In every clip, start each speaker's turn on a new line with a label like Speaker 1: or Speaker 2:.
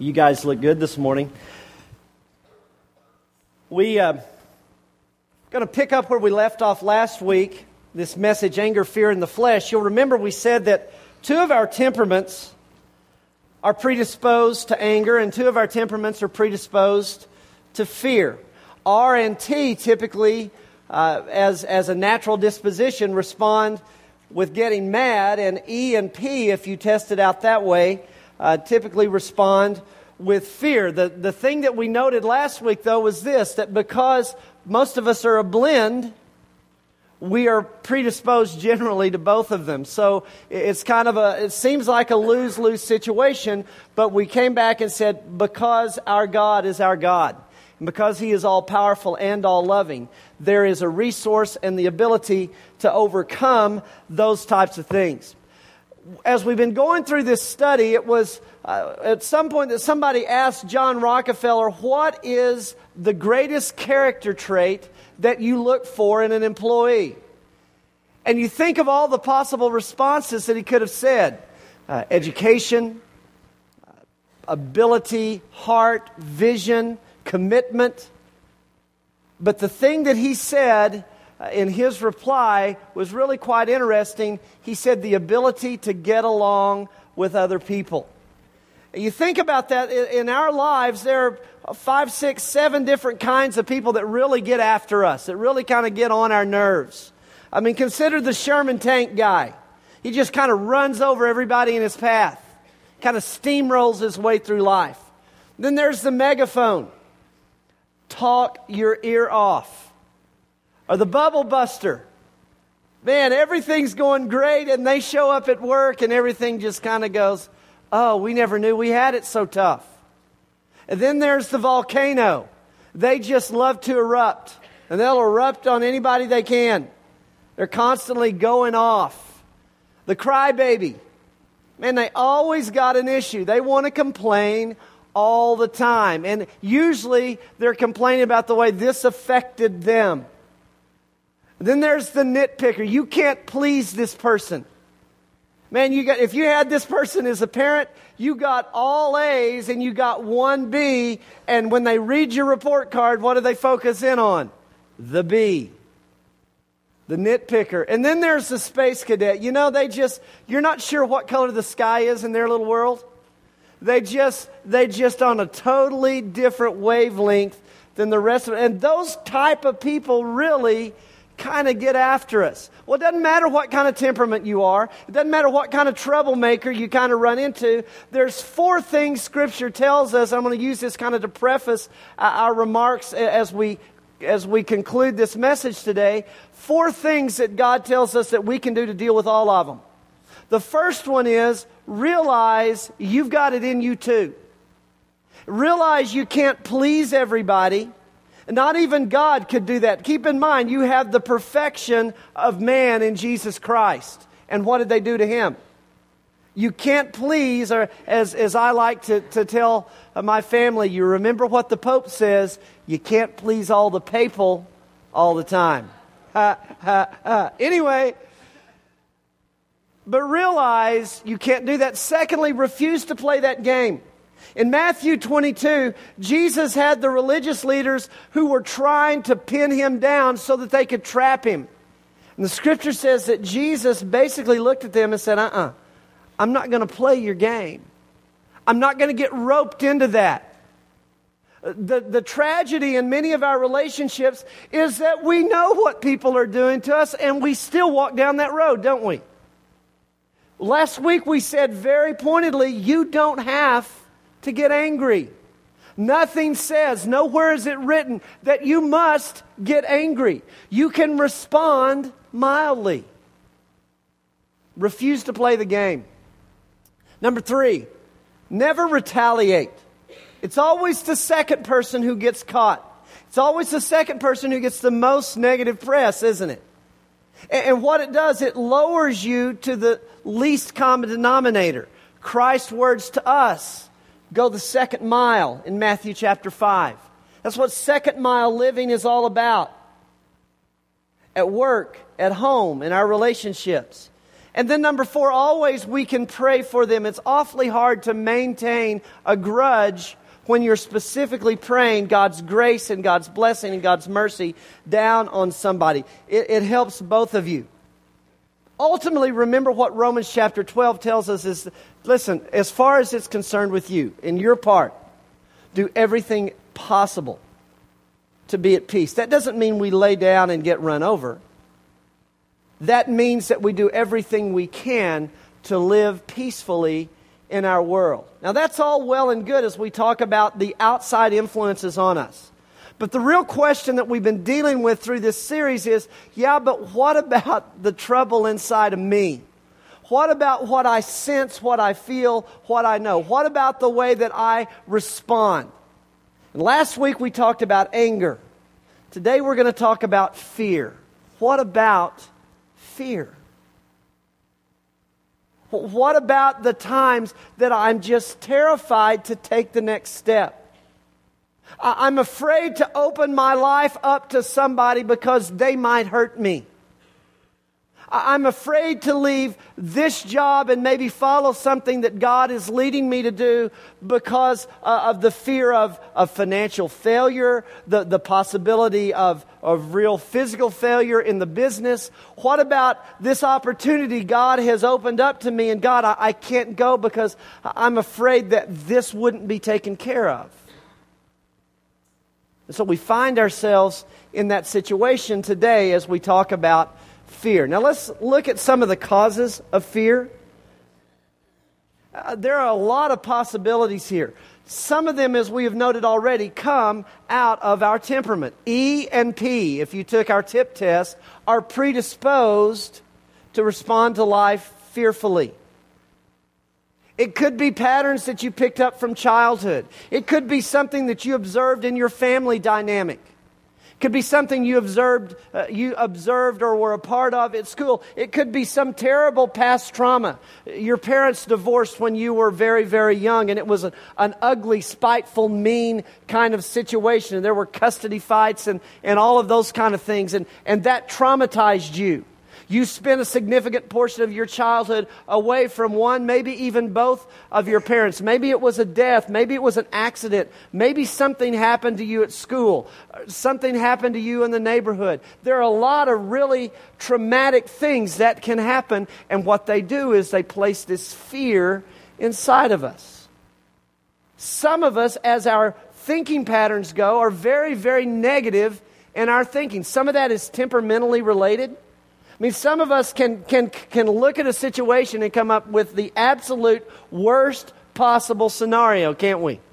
Speaker 1: You guys look good this morning. We going to pick up where we left off last week, this message, Anger, Fear, and the Flesh. You'll remember we said that two of our temperaments are predisposed to anger, and two of our temperaments are predisposed to fear. R and T typically, as a natural disposition, respond with getting mad, and E and P, if you test it out that way, typically respond with fear. The thing that we noted last week, though, was this, that because most of us are a blend, we are predisposed generally to both of them. So it's it seems like a lose-lose situation, but we came back and said, because our God is our God, and because He is all-powerful and all-loving, there is a resource and the ability to overcome those types of things. As we've been going through this study, it was at some point that somebody asked John Rockefeller, what is the greatest character trait that you look for in an employee? And you think of all the possible responses that he could have said. Education, ability, heart, vision, commitment. But the thing that he said in his reply was really quite interesting. He said the ability to get along with other people. You think about that in our lives, there are 5, 6, 7 different kinds of people that really get after us, that really kind of get on our nerves. I mean, consider the Sherman tank guy. He just kind of runs over everybody in his path, kind of steamrolls his way through life. Then there's the megaphone. Talk your ear off. Or the bubble buster. Man, everything's going great and they show up at work and everything just kind of goes, oh, we never knew we had it so tough. And then there's the volcano. They just love to erupt. And they'll erupt on anybody they can. They're constantly going off. The crybaby. Man, they always got an issue. They want to complain all the time. And usually they're complaining about the way this affected them. Then there's the nitpicker. You can't please this person. Man, if you had this person as a parent, you got all A's and you got 1 B. And when they read your report card, what do they focus in on? The B. The nitpicker. And then there's the space cadet. You know, you're not sure what color the sky is in their little world. They just on a totally different wavelength than the rest of it. And those type of people really kind of get after us. Well, it doesn't matter what kind of temperament you are. It doesn't matter what kind of troublemaker you kind of run into. There's 4 things Scripture tells us. I'm going to use this kind of to preface our remarks as we conclude this message today. 4 things that God tells us that we can do to deal with all of them. The first one is realize you've got it in you too. Realize you can't please everybody. Not even God could do that. Keep in mind, you have the perfection of man in Jesus Christ. And what did they do to Him? You can't please, or as I like to tell my family, you remember what the Pope says, you can't please all the papal all the time. Anyway, but realize you can't do that. Secondly, refuse to play that game. In Matthew 22, Jesus had the religious leaders who were trying to pin Him down so that they could trap Him. And the Scripture says that Jesus basically looked at them and said, I'm not going to play your game. I'm not going to get roped into that. The tragedy in many of our relationships is that we know what people are doing to us and we still walk down that road, don't we? Last week we said very pointedly, you don't have to get angry. Nothing says, nowhere is it written that you must get angry. You can respond mildly. Refuse to play the game. Number 3, never retaliate. It's always the second person who gets caught. It's always the second person who gets the most negative press, isn't it? And what it does, it lowers you to the least common denominator. Christ's words to us. Go the second mile in Matthew chapter 5. That's what second mile living is all about. At work, at home, in our relationships. And then number 4, always we can pray for them. It's awfully hard to maintain a grudge when you're specifically praying God's grace and God's blessing and God's mercy down on somebody. It helps both of you. Ultimately, remember what Romans chapter 12 tells us is, listen, as far as it's concerned with you, in your part, do everything possible to be at peace. That doesn't mean we lay down and get run over. That means that we do everything we can to live peacefully in our world. Now that's all well and good as we talk about the outside influences on us. But the real question that we've been dealing with through this series is, but what about the trouble inside of me? What about what I sense, what I feel, what I know? What about the way that I respond? And last week we talked about anger. Today we're going to talk about fear. What about fear? What about the times that I'm just terrified to take the next step? I'm afraid to open my life up to somebody because they might hurt me. I'm afraid to leave this job and maybe follow something that God is leading me to do because of the fear of financial failure, the possibility of real physical failure in the business. What about this opportunity God has opened up to me, and God, I can't go because I'm afraid that this wouldn't be taken care of. And so we find ourselves in that situation today as we talk about fear. Now let's look at some of the causes of fear. There are a lot of possibilities here. Some of them, as we have noted already, come out of our temperament. E and P, if you took our TIP test, are predisposed to respond to life fearfully. It could be patterns that you picked up from childhood. It could be something that you observed in your family dynamic. It could be something you observed or were a part of at school. It could be some terrible past trauma. Your parents divorced when you were very, very young, and it was an ugly, spiteful, mean kind of situation. And there were custody fights and all of those kind of things. And that traumatized you. You spent a significant portion of your childhood away from one, maybe even both of your parents. Maybe it was a death. Maybe it was an accident. Maybe something happened to you at school. Something happened to you in the neighborhood. There are a lot of really traumatic things that can happen. And what they do is they place this fear inside of us. Some of us, as our thinking patterns go, are very, very negative in our thinking. Some of that is temperamentally related. I mean, some of us can look at a situation and come up with the absolute worst possible scenario, can't we?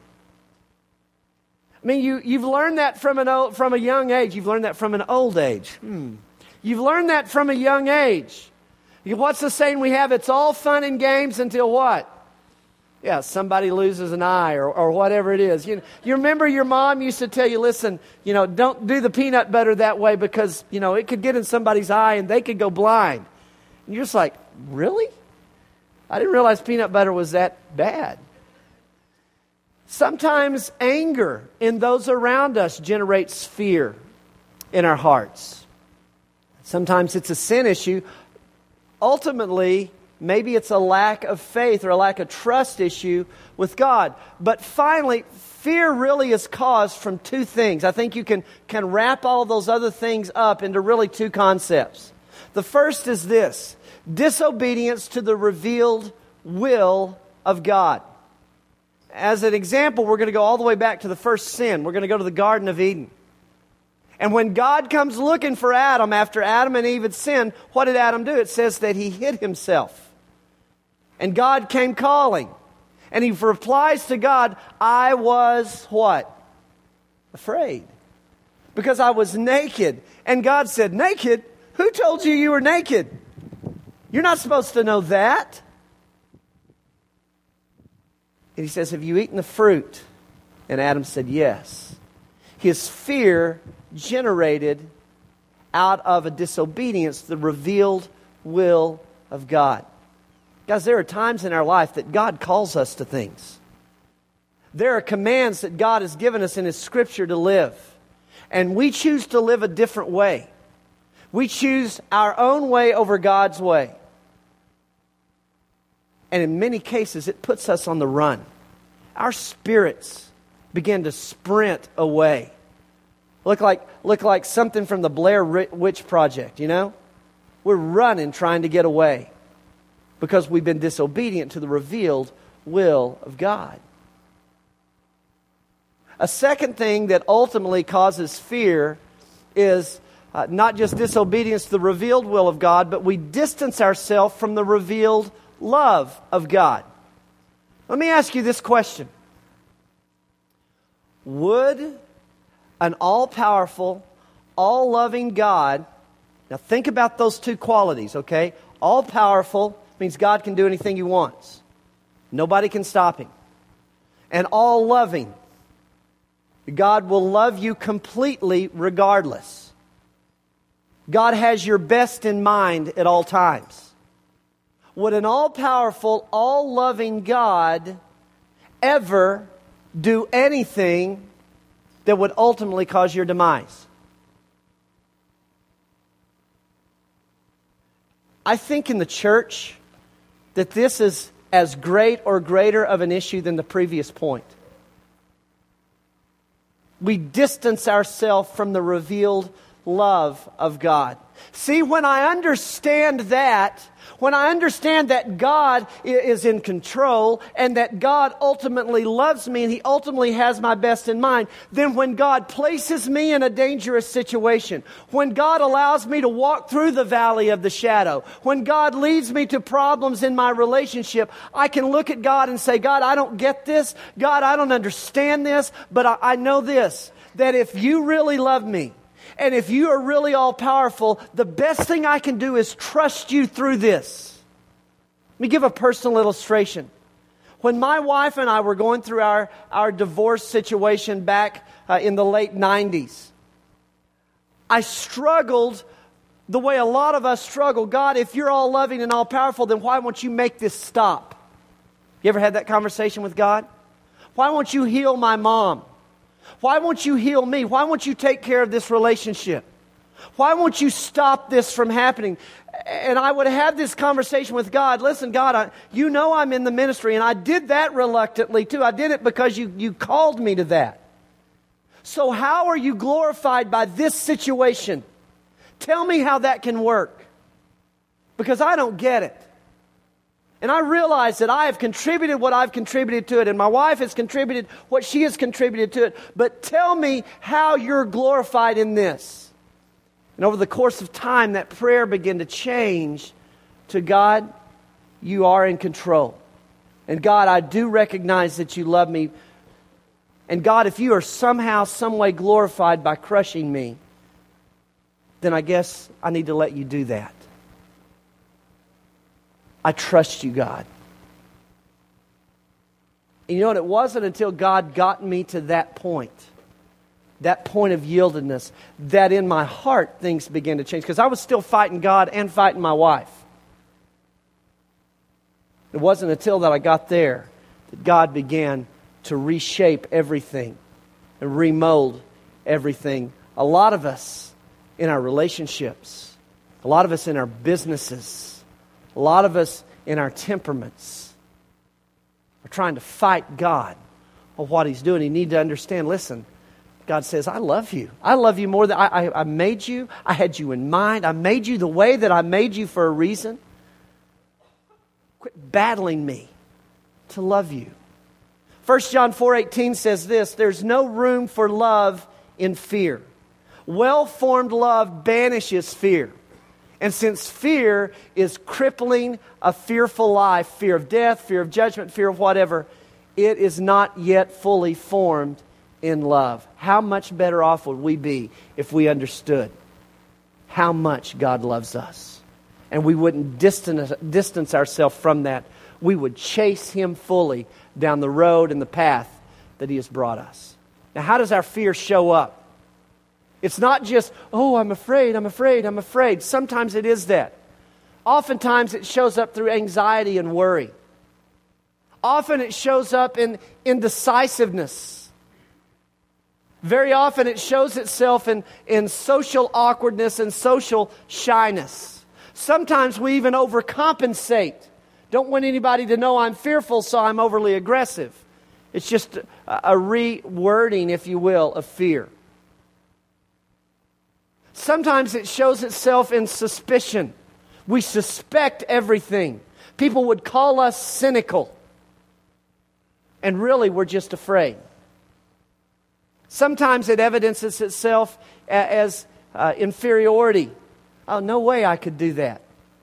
Speaker 1: I mean, you've learned that from a young age. You've learned that from an old age. You've learned that from a young age. What's the saying we have? It's all fun and games until what? Yeah, somebody loses an eye or whatever it is. You remember your mom used to tell you, listen, don't do the peanut butter that way because, it could get in somebody's eye and they could go blind. And you're just like, really? I didn't realize peanut butter was that bad. Sometimes anger in those around us generates fear in our hearts. Sometimes it's a sin issue. Ultimately, maybe it's a lack of faith or a lack of trust issue with God. But finally, fear really is caused from two things. I think you can wrap all those other things up into really two concepts. The first is this: disobedience to the revealed will of God. As an example, we're going to go all the way back to the first sin. We're going to go to the Garden of Eden. And when God comes looking for Adam after Adam and Eve had sinned, what did Adam do? It says that he hid himself. And God came calling. And he replies to God, I was what? Afraid. Because I was naked. And God said, naked? Who told you you were naked? You're not supposed to know that. And he says, have you eaten the fruit? And Adam said, yes. His fear generated out of a disobedience the revealed will of God. Guys, there are times in our life that God calls us to things. There are commands that God has given us in His Scripture to live. And we choose to live a different way. We choose our own way over God's way. And in many cases, it puts us on the run. Our spirits begin to sprint away. Look like something from the Blair Witch Project, you know? We're running trying to get away because we've been disobedient to the revealed will of God. A second thing that ultimately causes fear is not just disobedience to the revealed will of God, but we distance ourselves from the revealed love of God. Let me ask you this question. Would an all-powerful, all-loving God, now think about those two qualities, okay? All-powerful means God can do anything He wants. Nobody can stop Him. And all-loving, God will love you completely regardless. God has your best in mind at all times. Would an all-powerful, all-loving God ever do anything that would ultimately cause your demise? I think in the church that this is as great or greater of an issue than the previous point. We distance ourselves from the revealed love of God. See, when I understand that God is in control and that God ultimately loves me and He ultimately has my best in mind, then when God places me in a dangerous situation, when God allows me to walk through the valley of the shadow, when God leads me to problems in my relationship, I can look at God and say, God, I don't get this. God, I don't understand this, but I know this, that if You really love me, and if You are really all-powerful, the best thing I can do is trust You through this. Let me give a personal illustration. When my wife and I were going through our divorce situation back in the late 90s, I struggled the way a lot of us struggle. God, if You're all-loving and all-powerful, then why won't You make this stop? You ever had that conversation with God? Why won't You heal my mom? Why won't You heal me? Why won't You take care of this relationship? Why won't You stop this from happening? And I would have this conversation with God. Listen, God, You know I'm in the ministry, and I did that reluctantly too. I did it because you called me to that. So how are You glorified by this situation? Tell me how that can work. Because I don't get it. And I realize that I have contributed what I've contributed to it, and my wife has contributed what she has contributed to it. But tell me how You're glorified in this. And over the course of time, that prayer began to change to, God, You are in control. And God, I do recognize that You love me. And God, if You are somehow, some way glorified by crushing me, then I guess I need to let You do that. I trust You, God. And you know what? It wasn't until God got me to that point of yieldedness, that in my heart things began to change. Because I was still fighting God and fighting my wife. It wasn't until that I got there that God began to reshape everything and remold everything. A lot of us in our relationships, a lot of us in our businesses, a lot of us in our temperaments are trying to fight God on what He's doing. You need to understand, listen, God says, I love you. I love you more than I made you. I had you in mind. I made you the way that I made you for a reason. Quit battling me to love you. 1 John 4:18 says this, there's no room for love in fear. Well-formed love banishes fear. And since fear is crippling a fearful life, fear of death, fear of judgment, fear of whatever, it is not yet fully formed in love. How much better off would we be if we understood how much God loves us? And we wouldn't distance ourselves from that. We would chase Him fully down the road and the path that He has brought us. Now, how does our fear show up? It's not just, oh, I'm afraid, I'm afraid, I'm afraid. Sometimes it is that. Oftentimes it shows up through anxiety and worry. Often it shows up in indecisiveness. Very often it shows itself in social awkwardness and social shyness. Sometimes we even overcompensate Don't want anybody to know I'm fearful, so I'm overly aggressive. It's just a rewording, if you will, of fear. Sometimes it shows itself in suspicion. We suspect everything. People would call us cynical. And really, we're just afraid. Sometimes it evidences itself as inferiority. Oh, no way I could do that.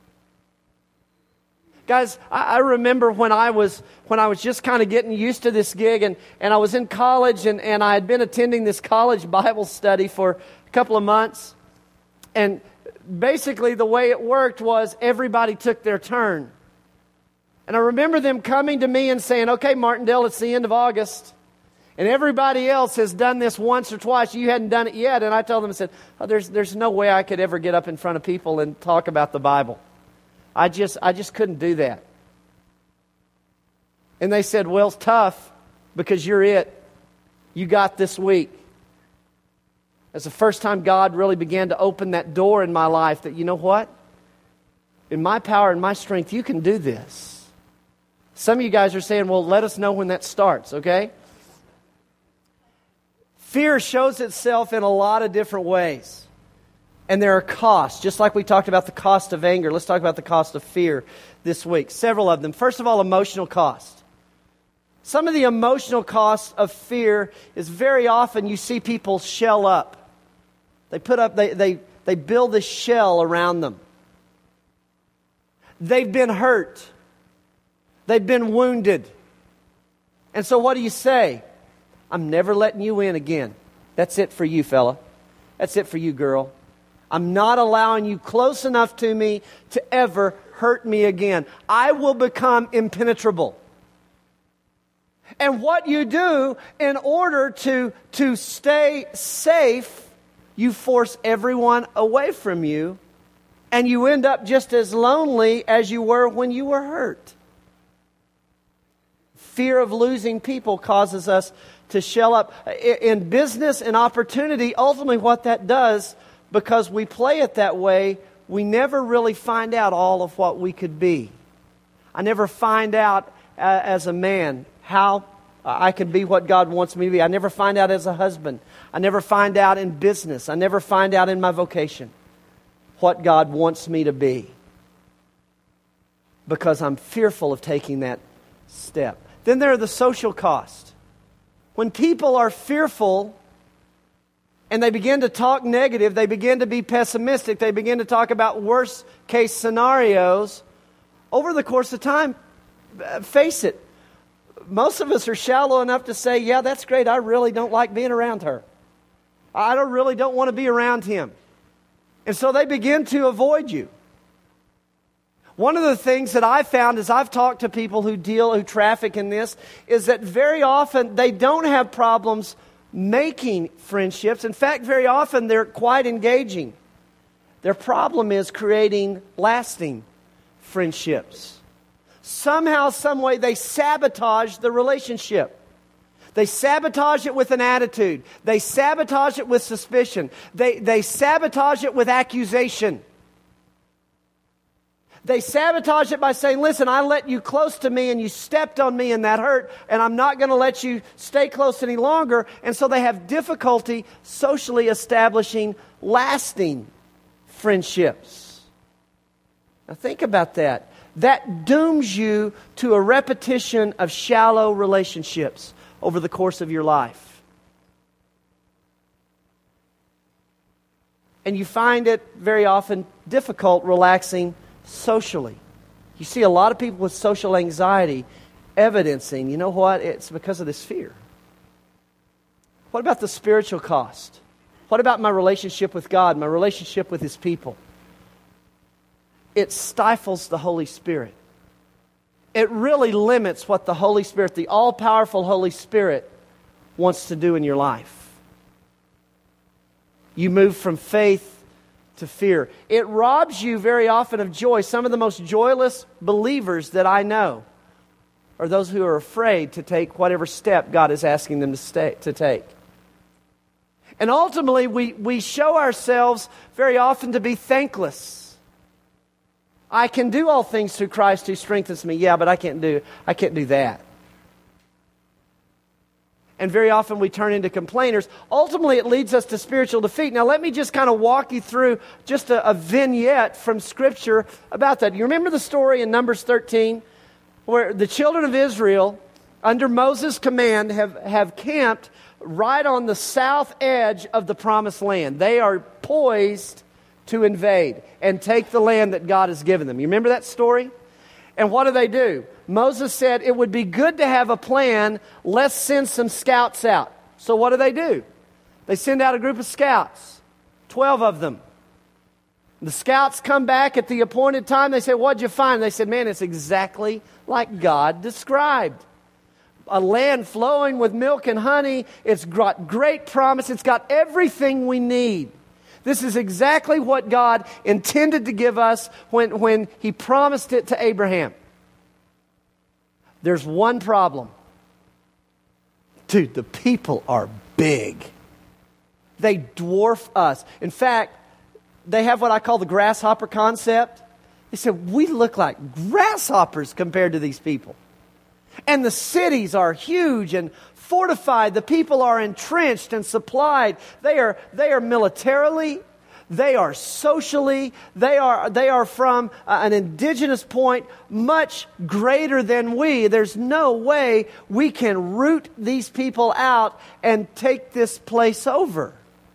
Speaker 1: Guys, I remember when I was just kind of getting used to this gig, and I was in college, and I had been attending this college Bible study for a couple of months. And basically the way it worked was everybody took their turn. And I remember them coming to me and saying, okay, Martindale, it's the end of August. And everybody else has done this once or twice. You hadn't done it yet. And I told them, I said, oh, there's no way I could ever get up in front of people and talk about the Bible. I just couldn't do that. And they said, well, it's tough because you're it. You got this week. That's the first time God really began to open that door in my life that, you know what? In my power and my strength, you can do this. Some of you guys are saying, well, let us know when that starts, okay? Fear shows itself in a lot of different ways. And there are costs, just like we talked about the cost of anger. Let's talk about the cost of fear this week. Several of them. First of all, emotional cost. Some of the emotional costs of fear is very often you see people shell up. They build a shell around them. They've been hurt. They've been wounded. And so what do you say? I'm never letting you in again. That's it for you, fella. That's it for you, girl. I'm not allowing you close enough to me to ever hurt me again. I will become impenetrable. And what you do in order to stay safe, you force everyone away from you, and you end up just as lonely as you were when you were hurt. Fear of losing people causes us to shell up. In business and opportunity, ultimately what that does, because we play it that way, we never really find out all of what we could be. I never find out as a man how I can be what God wants me to be. I never find out as a husband. I never find out in business. I never find out in my vocation what God wants me to be, because I'm fearful of taking that step. Then there are the social costs. When people are fearful and they begin to talk negative, they begin to be pessimistic, they begin to talk about worst case scenarios, over the course of time, face it, most of us are shallow enough to say, yeah, that's great, I really don't like being around her. I really don't want to be around him. And so they begin to avoid you. One of the things that I've found as I've talked to people who traffic in this, is that very often they don't have problems making friendships. In fact, very often they're quite engaging. Their problem is creating lasting friendships. Somehow, some way, they sabotage the relationship. They sabotage it with an attitude. They sabotage it with suspicion. They sabotage it with accusation. They sabotage it by saying, listen, I let you close to me and you stepped on me and that hurt, and I'm not going to let you stay close any longer. And so they have difficulty socially establishing lasting friendships. Now think about that. That dooms you to a repetition of shallow relationships over the course of your life. And you find it very often difficult relaxing socially. You see a lot of people with social anxiety evidencing, you know what? It's because of this fear. What about the spiritual cost? What about my relationship with God, my relationship with His people? It stifles the Holy Spirit. It really limits what the Holy Spirit, the all-powerful Holy Spirit, wants to do in your life. You move from faith to fear. It robs you very often of joy. Some of the most joyless believers that I know are those who are afraid to take whatever step God is asking them to take. And ultimately, we show ourselves very often to be thankless. I can do all things through Christ who strengthens me. Yeah, but I can't do that. And very often we turn into complainers. Ultimately, it leads us to spiritual defeat. Now, let me just kind of walk you through just a vignette from Scripture about that. You remember the story in Numbers 13 where the children of Israel, under Moses' command, have camped right on the south edge of the Promised Land. They are poised to invade and take the land that God has given them. You remember that story? And what do? Moses said, it would be good to have a plan. Let's send some scouts out. So what do? They send out a group of scouts, 12 of them. The scouts come back at the appointed time. They say, what'd you find? They said, man, it's exactly like God described. A land flowing with milk and honey. It's got great promise. It's got everything we need. This is exactly what God intended to give us when He promised it to Abraham. There's one problem. Dude, the people are big. They dwarf us. In fact, they have what I call the grasshopper concept. They said, we look like grasshoppers compared to these people. And the cities are huge and fortified. The people are entrenched and supplied. They are militarily, they are socially, they are from an indigenous point much greater than we. There's no way we can root these people out and take this place over.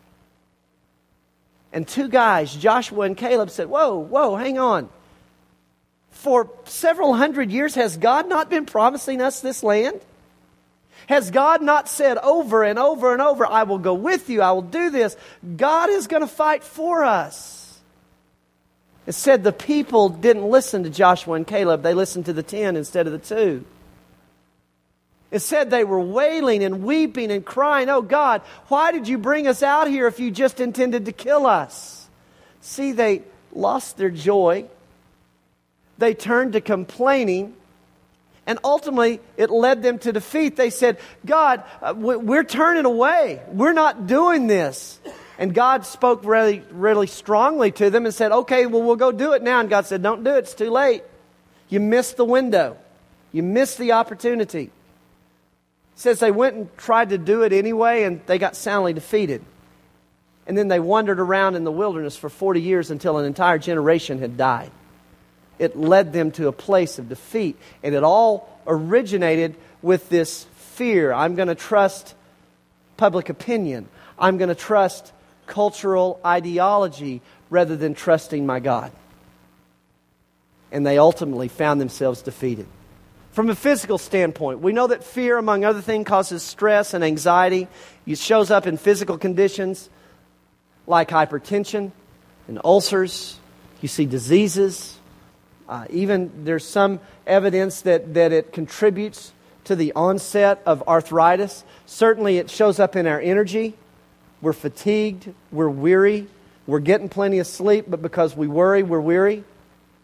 Speaker 1: And two guys, Joshua and Caleb, said, whoa, hang on. For several hundred years, has God not been promising us this land? Has God not said over and over and over, I will go with you, I will do this. God is going to fight for us. It said the people didn't listen to Joshua and Caleb. They listened to the 10 instead of the 2. It said they were wailing and weeping and crying, oh God, why did you bring us out here if you just intended to kill us? See, they lost their joy. They turned to complaining. And ultimately, it led them to defeat. They said, God, we're turning away. We're not doing this. And God spoke really, really strongly to them and said, okay, well, we'll go do it now. And God said, don't do it. It's too late. You missed the window. You missed the opportunity. It says they went and tried to do it anyway, and they got soundly defeated. And then they wandered around in the wilderness for 40 years until an entire generation had died. It led them to a place of defeat. And it all originated with this fear. I'm going to trust public opinion. I'm going to trust cultural ideology rather than trusting my God. And they ultimately found themselves defeated. From a physical standpoint, we know that fear, among other things, causes stress and anxiety. It shows up in physical conditions like hypertension and ulcers. You see diseases. Even there's some evidence that it contributes to the onset of arthritis. Certainly it shows up in our energy. We're fatigued. We're weary. We're getting plenty of sleep, but because we worry, we're weary. It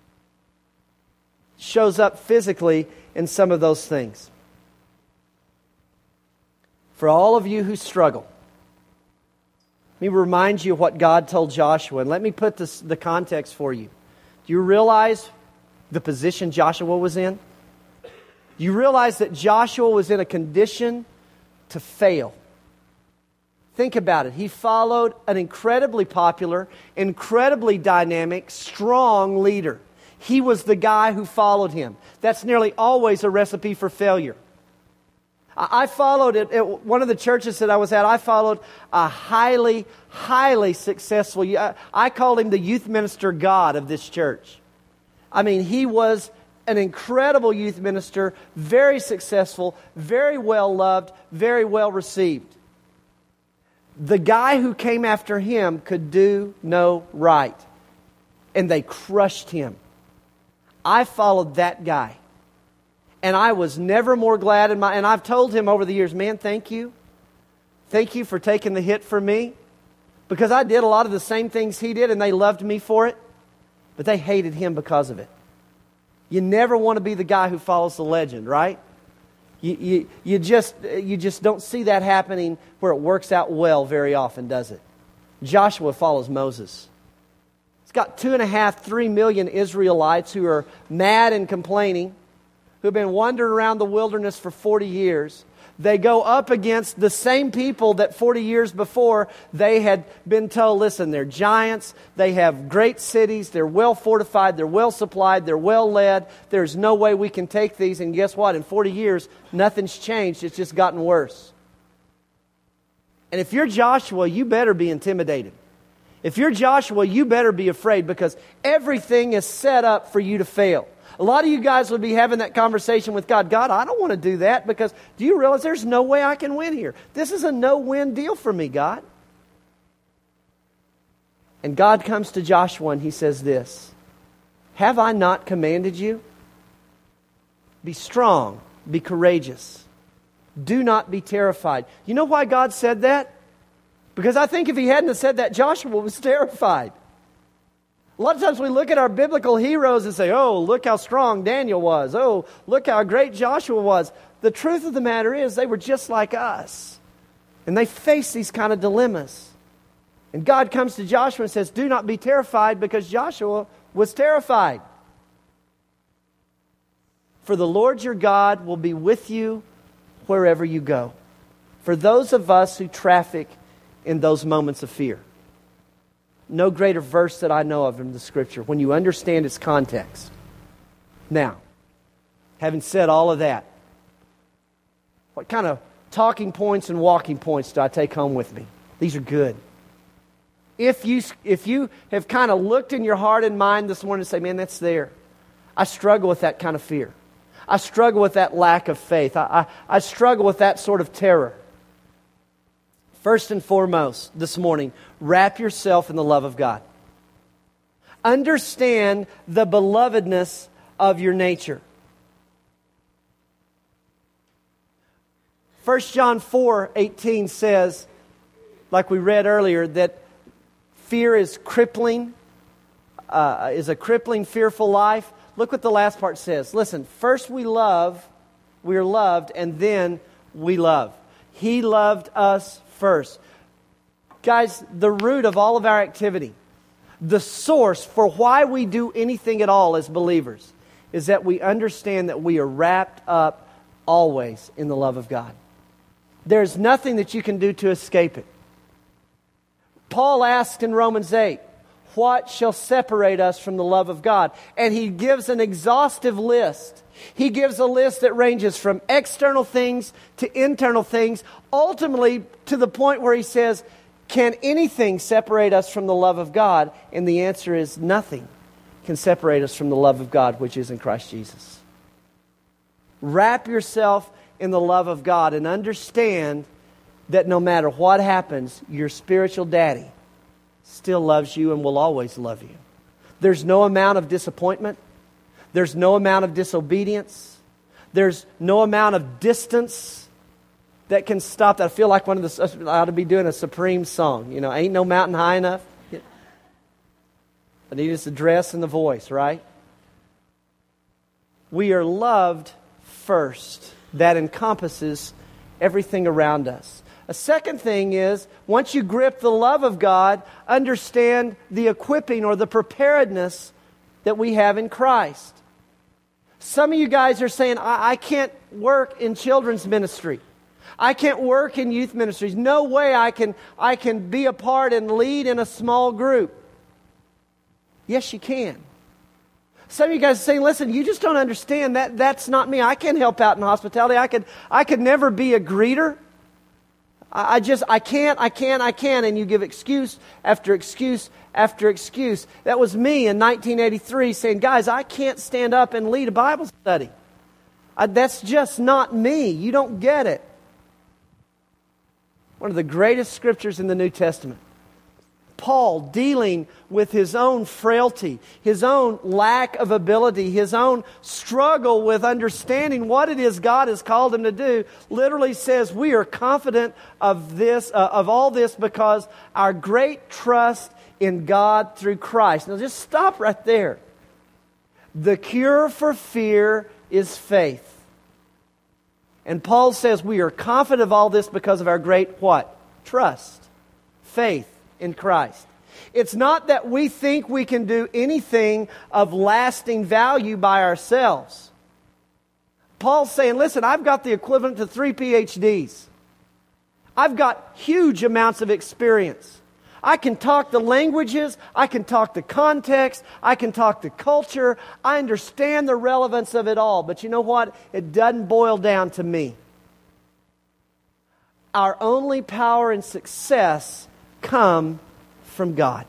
Speaker 1: shows up physically in some of those things. For all of you who struggle, let me remind you of what God told Joshua, and let me put the context for you. Do you realize the position Joshua was in? You realize that Joshua was in a condition to fail. Think about it. He followed an incredibly popular, incredibly dynamic, strong leader. He was the guy who followed him. That's nearly always a recipe for failure. I followed it at one of the churches that I was at. I followed a highly, highly successful, I called him the youth minister God of this church. I mean, he was an incredible youth minister, very successful, very well loved, very well received. The guy who came after him could do no right, and they crushed him. I followed that guy, and I was never more glad and I've told him over the years, man, thank you. Thank you for taking the hit for me, because I did a lot of the same things he did, and they loved me for it. But they hated him because of it. You never want to be the guy who follows the legend, right? You just don't see that happening where it works out well very often, does it? Joshua follows Moses. This got 2.5, 3 million Israelites who are mad and complaining, who've been wandering around the wilderness for 40 years. They go up against the same people that 40 years before they had been told, listen, they're giants, they have great cities, they're well fortified, they're well supplied, they're well led, there's no way we can take these. And guess what? In 40 years, nothing's changed, it's just gotten worse. And if you're Joshua, you better be intimidated. If you're Joshua, you better be afraid, because everything is set up for you to fail. A lot of you guys would be having that conversation with God. God, I don't want to do that, because do you realize there's no way I can win here? This is a no-win deal for me, God. And God comes to Joshua and He says this, have I not commanded you? Be strong, be courageous. Do not be terrified. You know why God said that? Because I think if He hadn't have said that, Joshua was terrified. A lot of times we look at our biblical heroes and say, oh, look how strong Daniel was. Oh, look how great Joshua was. The truth of the matter is they were just like us. And they faced these kind of dilemmas. And God comes to Joshua and says, do not be terrified, because Joshua was terrified. For the Lord your God will be with you wherever you go. For those of us who traffic in those moments of fear. No greater verse that I know of in the Scripture when you understand its context. Now, having said all of that, what kind of talking points and walking points do I take home with me? These are good. If you have kind of looked in your heart and mind this morning and say, man, that's there. I struggle with that kind of fear. I struggle with that lack of faith. I struggle with that sort of terror. First and foremost, this morning, wrap yourself in the love of God. Understand the belovedness of your nature. 1 John 4:18 says, like we read earlier, that fear is crippling, is a crippling, fearful life. Look what the last part says. Listen, first we are loved, and then we love. He loved us first. Guys, the root of all of our activity, the source for why we do anything at all as believers, is that we understand that we are wrapped up always in the love of God. There's nothing that you can do to escape it. Paul asked in Romans 8, what shall separate us from the love of God? And he gives an exhaustive list. He gives a list that ranges from external things to internal things, ultimately to the point where he says, can anything separate us from the love of God? And the answer is nothing can separate us from the love of God, which is in Christ Jesus. Wrap yourself in the love of God and understand that no matter what happens, your spiritual daddy still loves you and will always love you. There's no amount of disappointment. There's no amount of disobedience. There's no amount of distance that can stop that. I feel like I ought to be doing a Supreme song. You know, ain't no mountain high enough. I need us the dress and the voice, right? We are loved first. That encompasses everything around us. A second thing is, once you grip the love of God, understand the equipping or the preparedness that we have in Christ. Some of you guys are saying, I can't work in children's ministry. I can't work in youth ministries. No way I can be a part and lead in a small group. Yes, you can. Some of you guys are saying, listen, you just don't understand that. That's not me. I can't help out in hospitality. I could never be a greeter. I can't. And you give excuse after excuse after excuse. That was me in 1983 saying, guys, I can't stand up and lead a Bible study. That's just not me. You don't get it. One of the greatest scriptures in the New Testament. Paul dealing with his own frailty, his own lack of ability, his own struggle with understanding what it is God has called him to do, literally says we are confident of this, of all this, because our great trust in God through Christ. Now just stop right there. The cure for fear is faith. And Paul says we are confident of all this because of our great what? Trust. Faith in Christ. It's not that we think we can do anything of lasting value by ourselves. Paul's saying, listen, I've got the equivalent to 3 PhDs. I've got huge amounts of experience. I can talk the languages, I can talk the context, I can talk the culture. I understand the relevance of it all. But you know what? It doesn't boil down to me. Our only power and success come from God.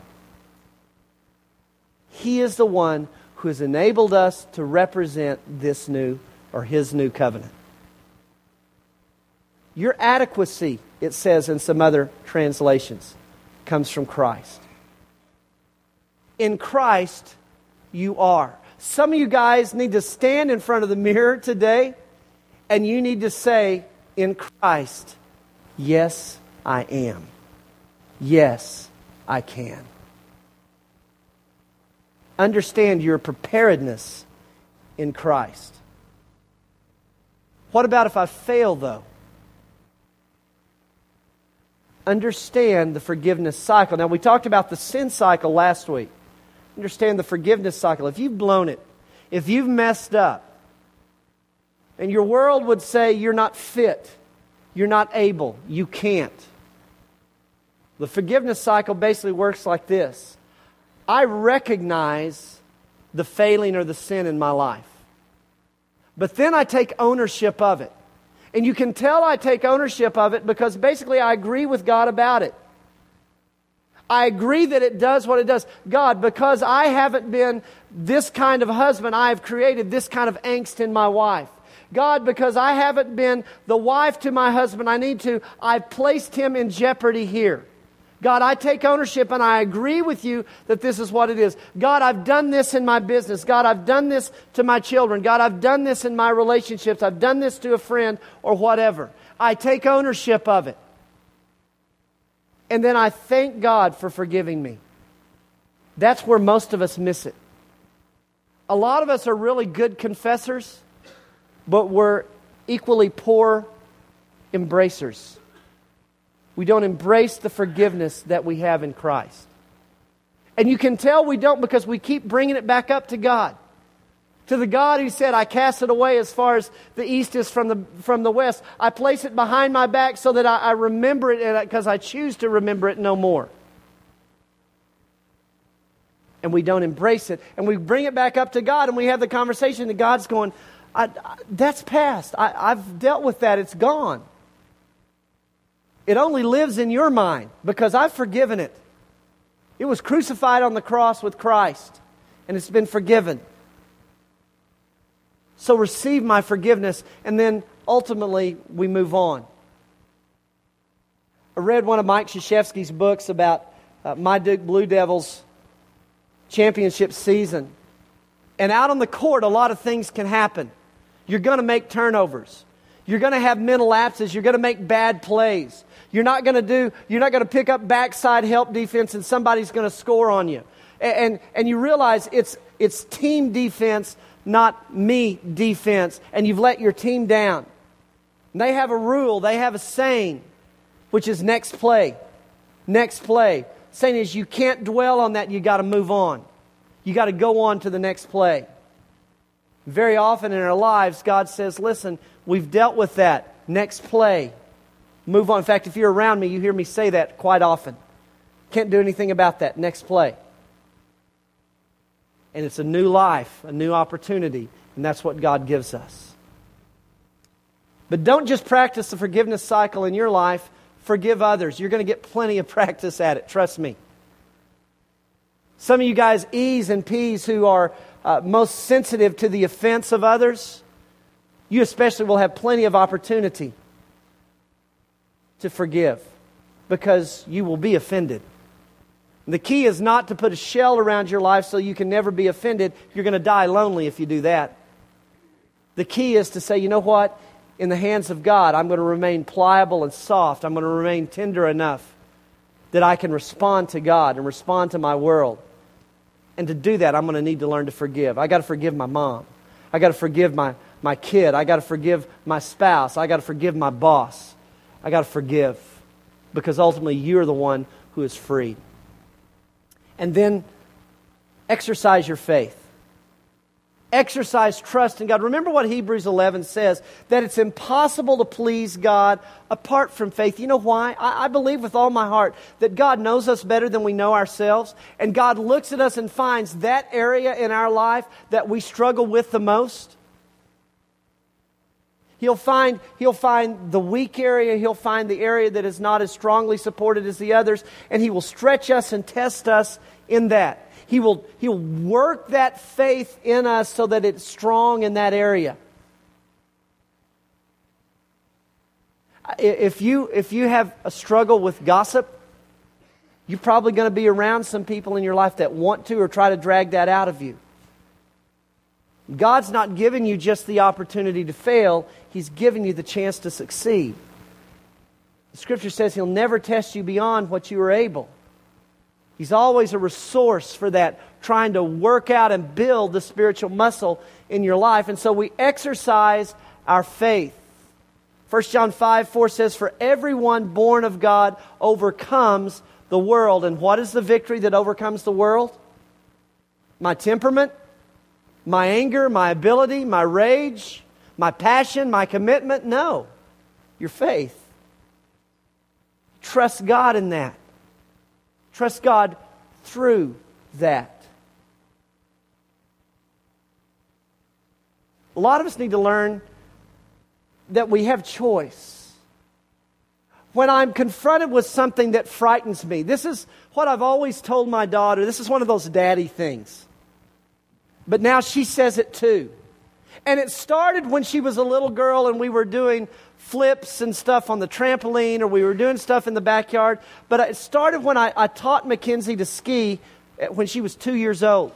Speaker 1: He is the one who has enabled us to represent this new or His new covenant. Your adequacy, it says in some other translations, comes from Christ. In Christ, you are. Some of you guys need to stand in front of the mirror today and you need to say, in Christ, yes, I am. Yes, I can. Understand your preparedness in Christ. What about if I fail, though? Understand the forgiveness cycle. Now, we talked about the sin cycle last week. Understand the forgiveness cycle. If you've blown it, if you've messed up, and your world would say you're not fit, you're not able, you can't. The forgiveness cycle basically works like this. I recognize the failing or the sin in my life. But then I take ownership of it. And you can tell I take ownership of it because basically I agree with God about it. I agree that it does what it does. God, because I haven't been this kind of husband, I have created this kind of angst in my wife. God, because I haven't been the wife to my husband I need to, I've placed him in jeopardy here. God, I take ownership and I agree with you that this is what it is. God, I've done this in my business. God, I've done this to my children. God, I've done this in my relationships. I've done this to a friend or whatever. I take ownership of it. And then I thank God for forgiving me. That's where most of us miss it. A lot of us are really good confessors, but we're equally poor embracers. We don't embrace the forgiveness that we have in Christ. And you can tell we don't because we keep bringing it back up to God. To the God who said, I cast it away as far as the east is from the west. I place it behind my back so that I remember it because I choose to remember it no more. And we don't embrace it. And we bring it back up to God and we have the conversation and God's going, that's past. I've dealt with that. It's gone. It only lives in your mind because I've forgiven it. It was crucified on the cross with Christ and it's been forgiven. So receive my forgiveness and then ultimately we move on. I read one of Mike Krzyzewski's books about my Duke Blue Devils championship season. And out on the court, a lot of things can happen. You're going to make turnovers. You're going to have mental lapses. You're going to make bad plays. You're not going to pick up backside help defense and somebody's going to score on you. And you realize it's team defense, not me defense. And you've let your team down. And they have a rule. They have a saying, which is next play. Next play. Saying is you can't dwell on that. You got to move on. You got to go on to the next play. Very often in our lives, God says, listen, we've dealt with that. Next play. Move on. In fact, if you're around me, you hear me say that quite often. Can't do anything about that. Next play. And it's a new life, a new opportunity, and that's what God gives us. But don't just practice the forgiveness cycle in your life. Forgive others. You're going to get plenty of practice at it. Trust me. Some of you guys, E's and P's, who are most sensitive to the offense of others, you especially will have plenty of opportunity to forgive because you will be offended. The key is not to put a shell around your life so you can never be offended. You're going to die lonely if you do that. The key is to say, you know what? In the hands of God, I'm going to remain pliable and soft. I'm going to remain tender enough that I can respond to God and respond to my world. And to do that, I'm going to need to learn to forgive. I got to forgive my mom. I got to forgive my kid. I got to forgive my spouse. I got to forgive my boss. I got to forgive because ultimately you're the one who is free. And then exercise your faith. Exercise trust in God. Remember what Hebrews 11 says, that it's impossible to please God apart from faith. You know why? I believe with all my heart that God knows us better than we know ourselves, and God looks at us and finds that area in our life that we struggle with the most. He'll find the weak area, He'll find the area that is not as strongly supported as the others, and He will stretch us and test us in that. He'll work that faith in us so that it's strong in that area. If you have a struggle with gossip, you're probably going to be around some people in your life that want to or try to drag that out of you. God's not giving you just the opportunity to fail. He's giving you the chance to succeed. The Scripture says He'll never test you beyond what you are able. He's always a resource for that, trying to work out and build the spiritual muscle in your life. And so we exercise our faith. 1 John 5:4 says, "For everyone born of God overcomes the world." And what is the victory that overcomes the world? My temperament? My anger? My ability? My rage? My passion? My commitment? No. Your faith. Trust God in that. Trust God through that. A lot of us need to learn that we have choice. When I'm confronted with something that frightens me, this is what I've always told my daughter. This is one of those daddy things. But now she says it too. And it started when she was a little girl and we were doing flips and stuff on the trampoline, or we were doing stuff in the backyard. But it started when I taught Mackenzie to ski when she was 2 years old.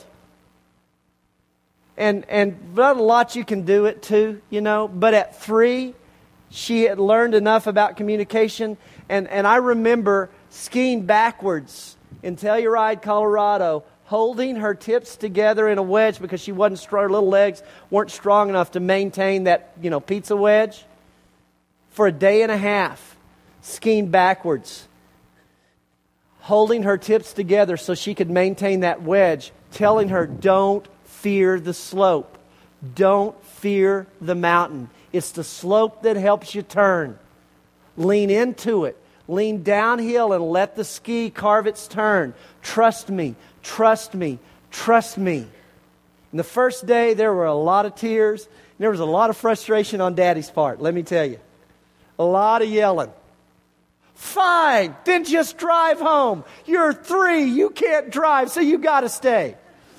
Speaker 1: And not a lot you can do it too, you know. But at 3, she had learned enough about communication. And I remember skiing backwards in Telluride, Colorado, holding her tips together in a wedge because she wasn't strong. Her little legs weren't strong enough to maintain that, pizza wedge. For a day and a half, skiing backwards, holding her tips together so she could maintain that wedge, telling her, don't fear the slope. Don't fear the mountain. It's the slope that helps you turn. Lean into it. Lean downhill and let the ski carve its turn. Trust me, trust me, trust me. And the first day, there were a lot of tears. And there was a lot of frustration on Daddy's part, let me tell you. A lot of yelling. Fine, then just drive home. You're 3, you can't drive, so you got to stay.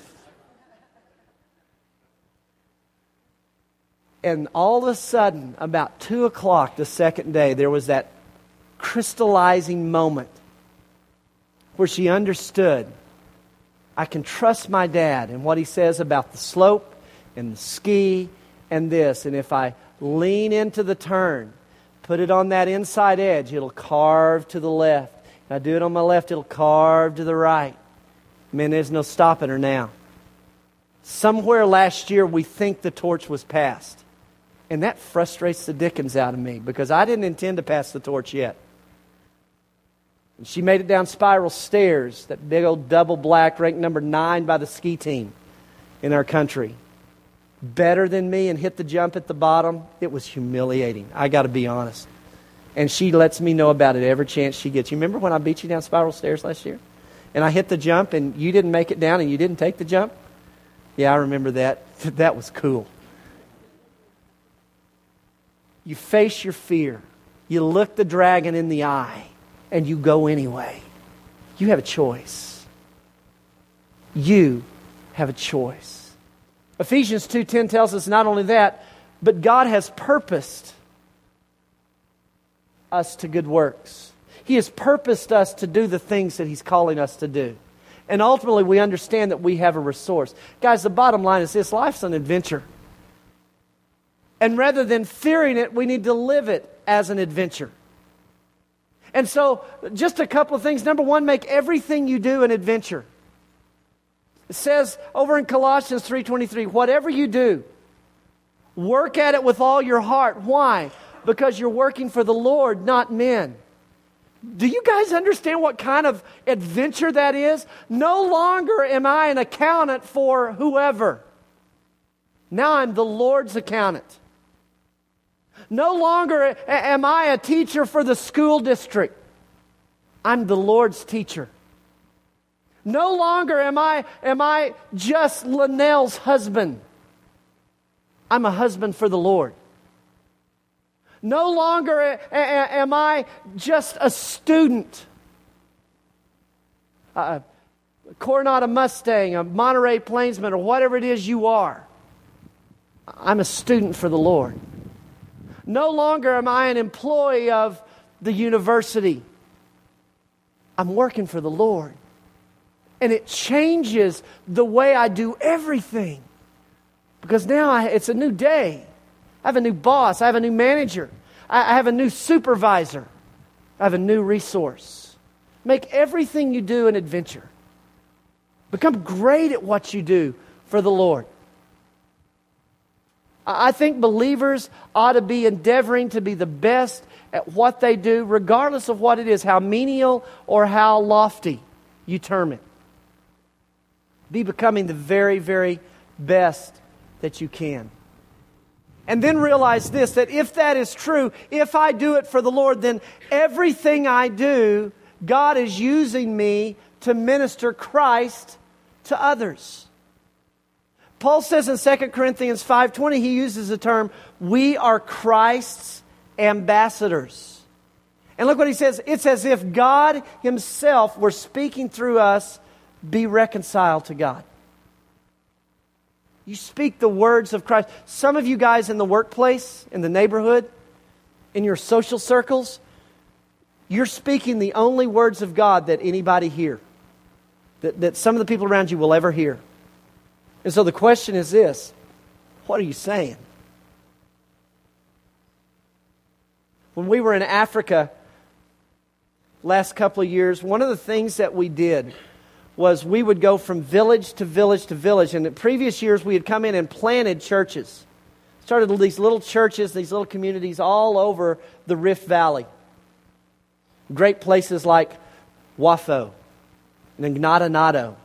Speaker 1: And all of a sudden, about 2 o'clock the second day, there was that crystallizing moment where she understood, I can trust my dad and what he says about the slope and the ski and this. And if I lean into the turn, put it on that inside edge, it'll carve to the left. If I do it on my left, it'll carve to the right. Man, there's no stopping her now. Somewhere last year, we think the torch was passed. And that frustrates the dickens out of me because I didn't intend to pass the torch yet. And she made it down spiral stairs, that big old double black, ranked number 9 by the ski team in our country. Better than me, and hit the jump at the bottom. It was humiliating. I got to be honest. And she lets me know about it every chance she gets. You remember when I beat you down spiral stairs last year? And I hit the jump and you didn't make it down and you didn't take the jump? Yeah, I remember that. That was cool. You face your fear. You look the dragon in the eye and you go anyway. You have a choice. You have a choice. Ephesians 2:10 tells us not only that, but God has purposed us to good works. He has purposed us to do the things that He's calling us to do. And ultimately, we understand that we have a resource. Guys, the bottom line is this: life's an adventure. And rather than fearing it, we need to live it as an adventure. And so, just a couple of things. Number one, make everything you do an adventure. It says over in Colossians 3:23, whatever you do, work at it with all your heart. Why? Because you're working for the Lord, not men. Do you guys understand what kind of adventure that is? No longer am I an accountant for whoever. Now I'm the Lord's accountant. No longer am I a teacher for the school district. I'm the Lord's teacher. No longer am I just Linnell's husband. I'm a husband for the Lord. No longer am I just a student. A Coronado Mustang, a Monterey Plainsman, or whatever it is you are. I'm a student for the Lord. No longer am I an employee of the university. I'm working for the Lord. And it changes the way I do everything. Because now it's a new day. I have a new boss. I have a new manager. I have a new supervisor. I have a new resource. Make everything you do an adventure. Become great at what you do for the Lord. I think believers ought to be endeavoring to be the best at what they do, regardless of what it is, how menial or how lofty you term it. Be becoming the very, very best that you can. And then realize this, that if that is true, if I do it for the Lord, then everything I do, God is using me to minister Christ to others. Paul says in 2 Corinthians 5:20, he uses the term, we are Christ's ambassadors. And look what he says, it's as if God Himself were speaking through us, be reconciled to God. You speak the words of Christ. Some of you guys in the workplace, in the neighborhood, in your social circles, you're speaking the only words of God that anybody hear, that some of the people around you will ever hear. And so the question is this, what are you saying? When we were in Africa last couple of years, one of the things that we did was we would go from village to village to village. And in previous years, we had come in and planted churches. Started these little churches, these little communities all over the Rift Valley. Great places like Wafo and Ignatanado.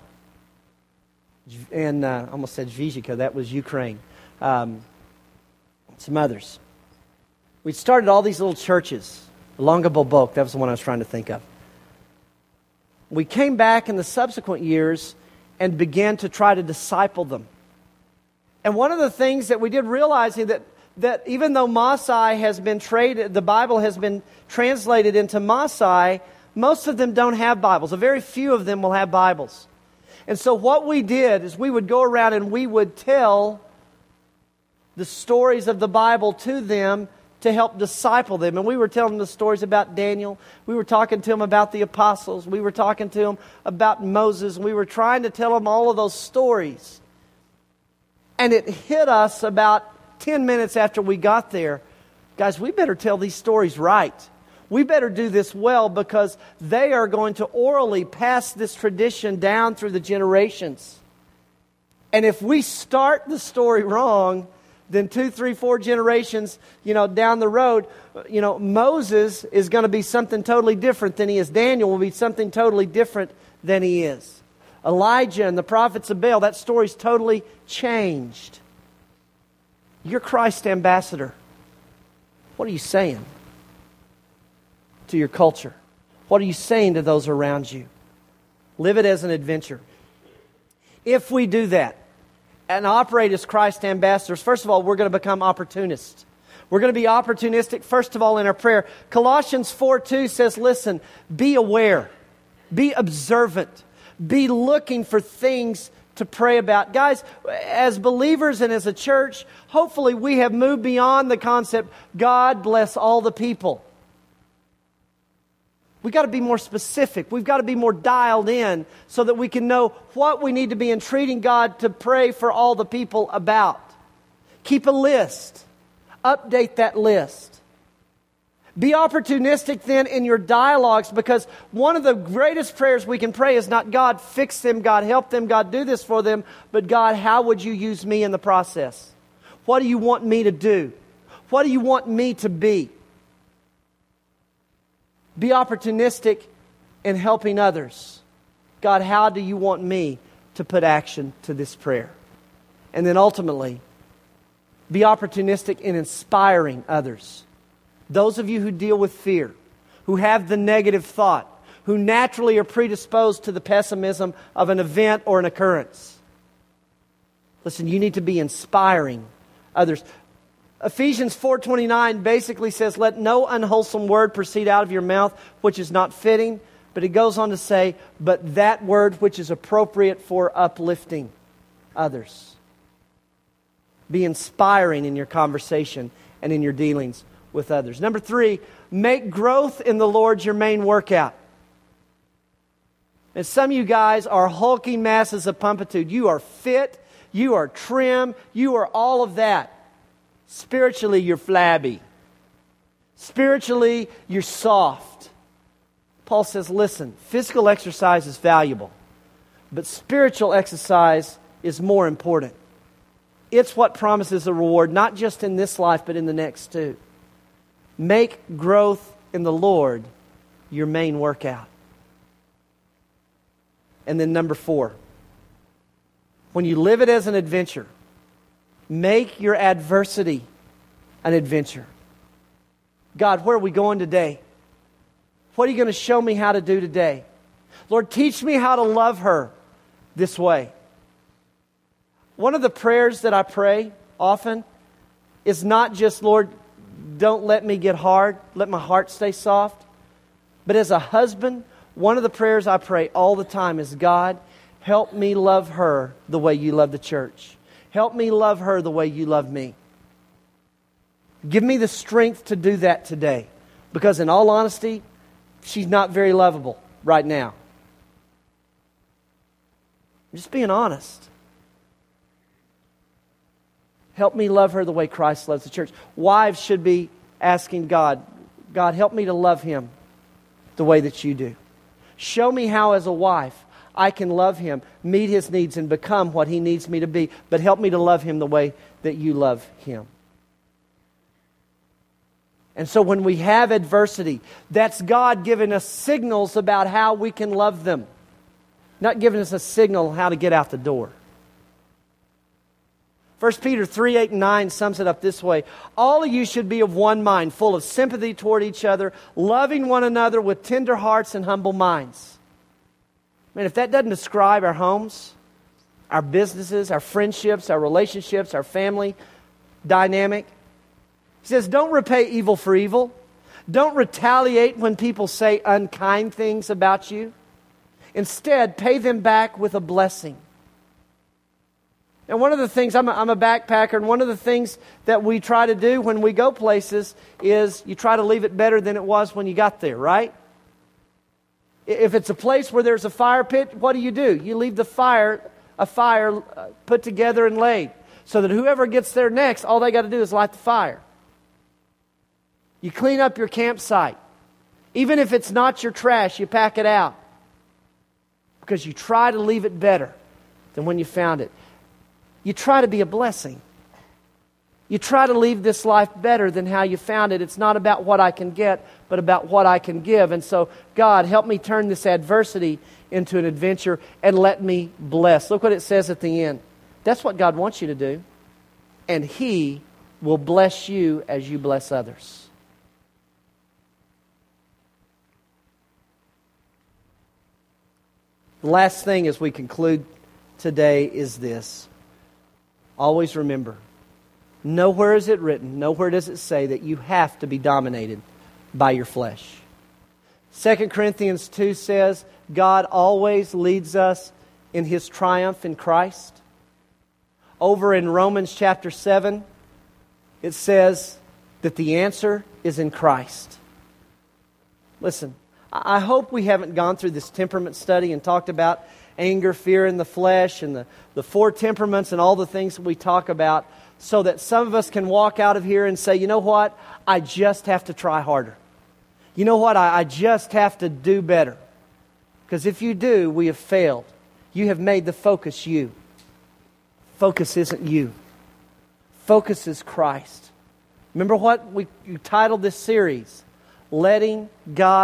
Speaker 1: And I almost said Zvizhiko, that was Ukraine. Some others. We started all these little churches. Longabobok, that was the one I was trying to think of. We came back in the subsequent years and began to try to disciple them. And one of the things that we did, realizing that even though Maasai has been traded, the Bible has been translated into Maasai, most of them don't have Bibles. A very few of them will have Bibles. And so what we did is we would go around and we would tell the stories of the Bible to them to help disciple them. And we were telling them the stories about Daniel. We were talking to them about the apostles. We were talking to them about Moses. We were trying to tell them all of those stories. And it hit us about 10 minutes after we got there. Guys, we better tell these stories right. We better do this well, because they are going to orally pass this tradition down through the generations. And if we start the story wrong, then 2, 3, 4 generations, down the road, Moses is going to be something totally different than he is. Daniel will be something totally different than he is. Elijah and the prophets of Baal, that story's totally changed. You're Christ's ambassador. What are you saying to your culture? What are you saying to those around you? Live it as an adventure. If we do that and operate as Christ's ambassadors, first of all, we're going to become opportunists. We're going to be opportunistic, first of all, in our prayer. Colossians 4:2 says, listen, be aware, be observant, be looking for things to pray about. Guys, as believers and as a church, hopefully we have moved beyond the concept, God bless all the people. We've got to be more specific. We've got to be more dialed in so that we can know what we need to be entreating God to pray for all the people about. Keep a list. Update that list. Be opportunistic then in your dialogues, because one of the greatest prayers we can pray is not God fix them, God help them, God do this for them, but God, how would you use me in the process? What do you want me to do? What do you want me to be? Be opportunistic in helping others. God, how do you want me to put action to this prayer? And then ultimately, be opportunistic in inspiring others. Those of you who deal with fear, who have the negative thought, who naturally are predisposed to the pessimism of an event or an occurrence. Listen, you need to be inspiring others. Ephesians 4:29 basically says, let no unwholesome word proceed out of your mouth which is not fitting. But it goes on to say, but that word which is appropriate for uplifting others. Be inspiring in your conversation and in your dealings with others. Number 3, make growth in the Lord your main workout. And some of you guys are hulking masses of pumpitude. You are fit, you are trim, you are all of that. Spiritually, you're flabby. Spiritually, you're soft. Paul says, listen, physical exercise is valuable, but spiritual exercise is more important. It's what promises a reward, not just in this life, but in the next too. Make growth in the Lord your main workout. And then number 4, when you live it as an adventure, make your adversity an adventure. God, where are we going today? What are you going to show me how to do today? Lord, teach me how to love her this way. One of the prayers that I pray often is not just, Lord, don't let me get hard, let my heart stay soft. But as a husband, one of the prayers I pray all the time is, God, help me love her the way you love the church. Help me love her the way you love me. Give me the strength to do that today. Because in all honesty, she's not very lovable right now. I'm just being honest. Help me love her the way Christ loves the church. Wives should be asking God, God, help me to love him the way that you do. Show me how as a wife I can love him, meet his needs, and become what he needs me to be. But help me to love him the way that you love him. And so when we have adversity, that's God giving us signals about how we can love them. Not giving us a signal how to get out the door. 1 Peter 3:8-9 sums it up this way. All of you should be of one mind, full of sympathy toward each other, loving one another with tender hearts and humble minds. Man, if that doesn't describe our homes, our businesses, our friendships, our relationships, our family dynamic. He says, don't repay evil for evil. Don't retaliate when people say unkind things about you. Instead, pay them back with a blessing. And one of the things, I'm a backpacker, and one of the things that we try to do when we go places is you try to leave it better than it was when you got there, right? If it's a place where there's a fire pit, what do? You leave a fire put together and laid, so that whoever gets there next, all they got to do is light the fire. You clean up your campsite. Even if it's not your trash, you pack it out. Because you try to leave it better than when you found it. You try to be a blessing. You try to leave this life better than how you found it. It's not about what I can get, but about what I can give. And so, God, help me turn this adversity into an adventure and let me bless. Look what it says at the end. That's what God wants you to do. And He will bless you as you bless others. The last thing as we conclude today is this. Always remember, nowhere is it written, nowhere does it say that you have to be dominated by your flesh. 2 Corinthians 2 says, God always leads us in His triumph in Christ. Over in Romans chapter 7, it says that the answer is in Christ. Listen, I hope we haven't gone through this temperament study and talked about anger, fear, and the flesh, and the 4 temperaments and all the things that we talk about, so that some of us can walk out of here and say, you know what? I just have to try harder. You know what? I just have to do better. Because if you do, we have failed. You have made the focus you. Focus isn't you. Focus is Christ. Remember what you titled this series? Letting God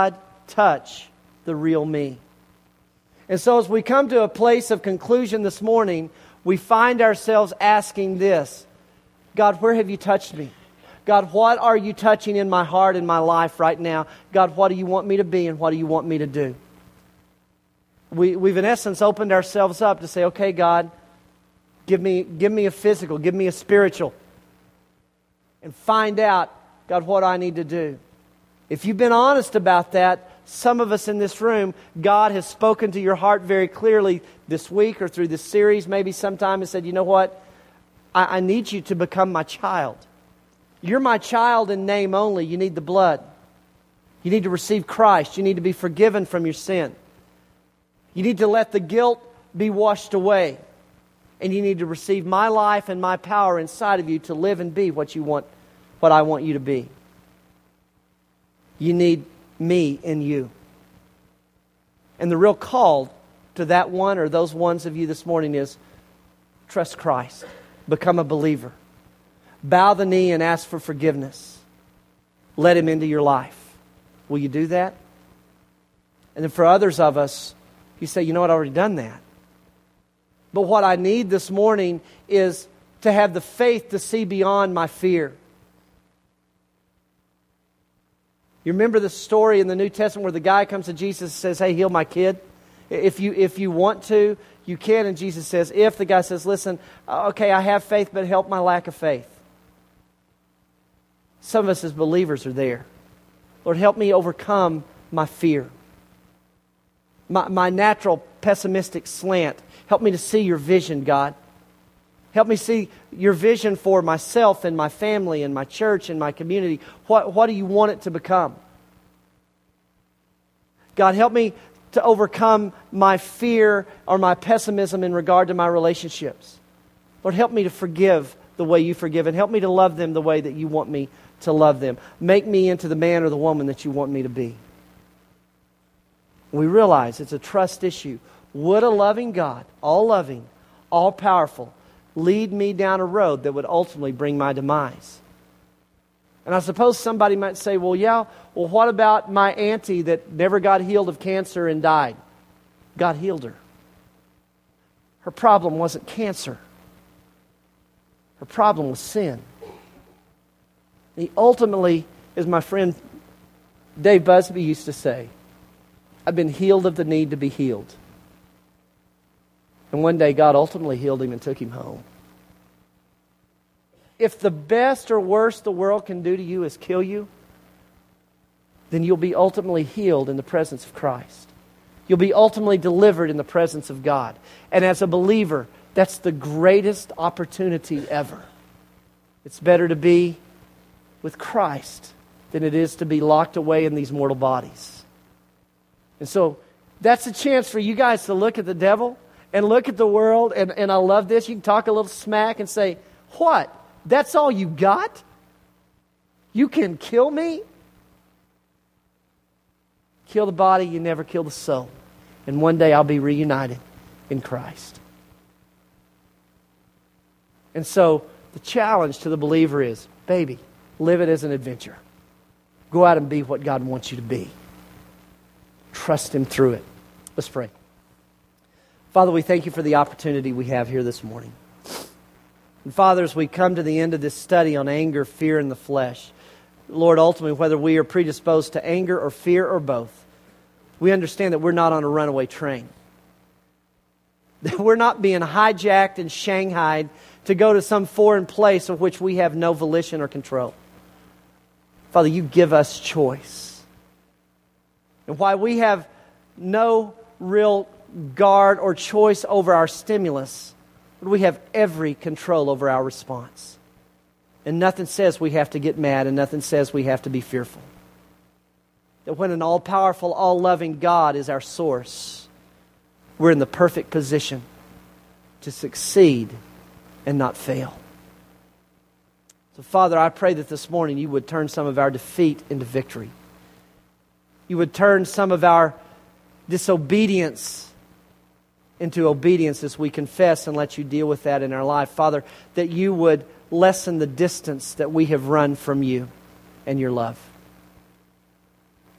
Speaker 1: touch the real me. And so as we come to a place of conclusion this morning, we find ourselves asking this: God, where have you touched me? God, what are you touching in my heart and my life right now? God, what do you want me to be and what do you want me to do? We've in essence opened ourselves up to say, okay, God, give me a physical, give me a spiritual, and find out, God, what I need to do. If you've been honest about that, some of us in this room, God has spoken to your heart very clearly this week or through this series, maybe sometime, and said, you know what? I need you to become my child. You're my child in name only. You need the blood. You need to receive Christ. You need to be forgiven from your sin. You need to let the guilt be washed away. And you need to receive my life and my power inside of you to live and be what I want you to be. You need me in you. And the real call to that one or those ones of you this morning is trust Christ. Become a believer. Bow the knee and ask for forgiveness. Let Him into your life. Will you do that? And then for others of us, you say, you know what, I've already done that. But what I need this morning is to have the faith to see beyond my fear. You remember the story in the New Testament where the guy comes to Jesus and says, hey, heal my kid? If you want to, you can. And Jesus says, if the guy says, listen, okay, I have faith, but help my lack of faith. Some of us as believers are there. Lord, help me overcome my fear. My natural pessimistic slant. Help me to see your vision, God. Help me see your vision for myself and my family and my church and my community. What do you want it to become? God, help me to overcome my fear or my pessimism in regard to my relationships. Lord, help me to forgive the way you forgive, and help me to love them the way that you want me to love them. Make me into the man or the woman that you want me to be. We realize it's a trust issue. Would a loving God, all loving, all powerful, lead me down a road that would ultimately bring my demise? And I suppose somebody might say, well, what about my auntie that never got healed of cancer and died? God healed her. Her problem wasn't cancer. Her problem was sin. He ultimately, as my friend Dave Busby used to say, I've been healed of the need to be healed. And one day God ultimately healed him and took him home. If the best or worst the world can do to you is kill you, then you'll be ultimately healed in the presence of Christ. You'll be ultimately delivered in the presence of God. And as a believer, that's the greatest opportunity ever. It's better to be with Christ than it is to be locked away in these mortal bodies. And so that's a chance for you guys to look at the devil and look at the world, and I love this. You can talk a little smack and say, what? That's all you got? You can kill me? Kill the body, you never kill the soul. And one day I'll be reunited in Christ. And so the challenge to the believer is, baby, live it as an adventure. Go out and be what God wants you to be. Trust Him through it. Let's pray. Father, we thank you for the opportunity we have here this morning. And Father, as we come to the end of this study on anger, fear, and the flesh, Lord, ultimately, whether we are predisposed to anger or fear or both, we understand that we're not on a runaway train. That we're not being hijacked and shanghaied to go to some foreign place of which we have no volition or control. Father, you give us choice. And while we have no real guard or choice over our stimulus, we have every control over our response. And nothing says we have to get mad, and nothing says we have to be fearful. That when an all-powerful, all-loving God is our source, we're in the perfect position to succeed and not fail. So, Father, I pray that this morning you would turn some of our defeat into victory. You would turn some of our disobedience into obedience as we confess and let you deal with that in our life. Father, that you would lessen the distance that we have run from you and your love.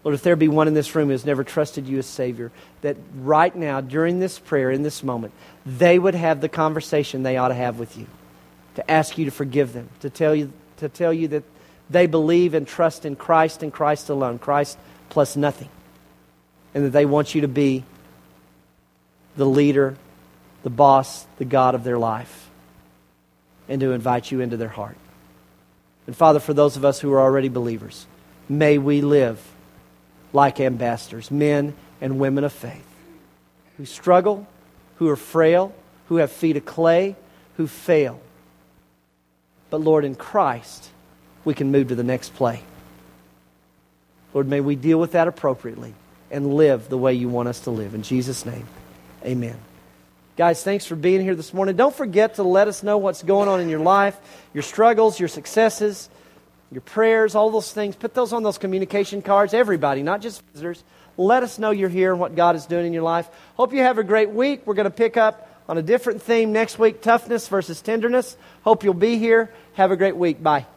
Speaker 1: Lord, if there be one in this room who has never trusted you as Savior, that right now, during this prayer, in this moment, they would have the conversation they ought to have with you, to ask you to forgive them, to tell you that they believe and trust in Christ and Christ alone, Christ plus nothing, and that they want you to be the leader, the boss, the God of their life, and to invite you into their heart. And Father, for those of us who are already believers, may we live like ambassadors, men and women of faith, who struggle, who are frail, who have feet of clay, who fail. But Lord, in Christ, we can move to the next play. Lord, may we deal with that appropriately and live the way you want us to live. In Jesus' name, amen. Guys, thanks for being here this morning. Don't forget to let us know what's going on in your life, your struggles, your successes, your prayers, all those things. Put those on those communication cards. Everybody, not just visitors. Let us know you're here and what God is doing in your life. Hope you have a great week. We're going to pick up on a different theme next week, toughness versus tenderness. Hope you'll be here. Have a great week. Bye.